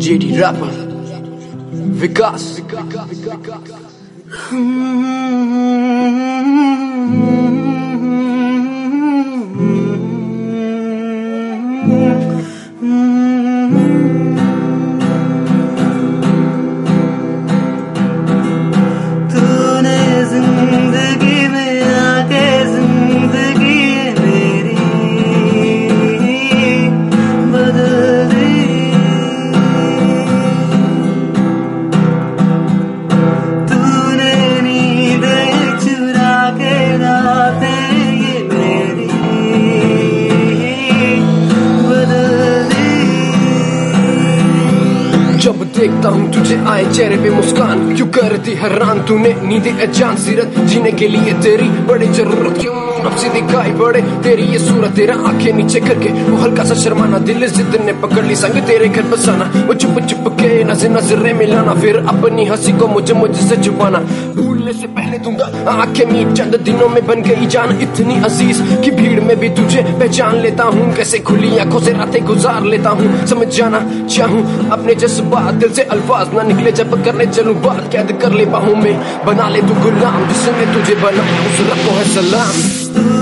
JD rapper विकास। तूने जिंदगी में आके जिंदगी मेरी बदल दी। तूने नींद चुरा के रातें ये मेरी बदल दी। जब देखता हूँ तुझे आए चेहरे पे मुस्कान, क्यों करती हैरान तूने नींद अजान सीरत जीने के लिए तेरी बड़ी जरूरत क्यों अब से दिखाई पड़े तेरी ये सूरत। तेरा आंखें नीचे करके वो हल्का सा शर्माना, दिल जिद ने पकड़ ली संग तेरे घर बसाना। वो चुप चुप के नजरें मिलाना, फिर अपनी हंसी को मुझसे छुपाना। भूलने से पहले दूंगा आंखें मीट, चंद दिनों में बन गई जान इतनी अजीज कि भीड़ में भी तुझे पहचान लेता हूँ। कैसे खुली आंखों से रातें गुजार लेता हूँ, समझ जाना चाहूँ अपने जज्बात, दिल से अल्फाज ना निकले जब करने चलूं बात। कैद कर ले बाहों में, बना ले तू गुलाम जिसने तुझे बनाया, उस रब को है सलाम।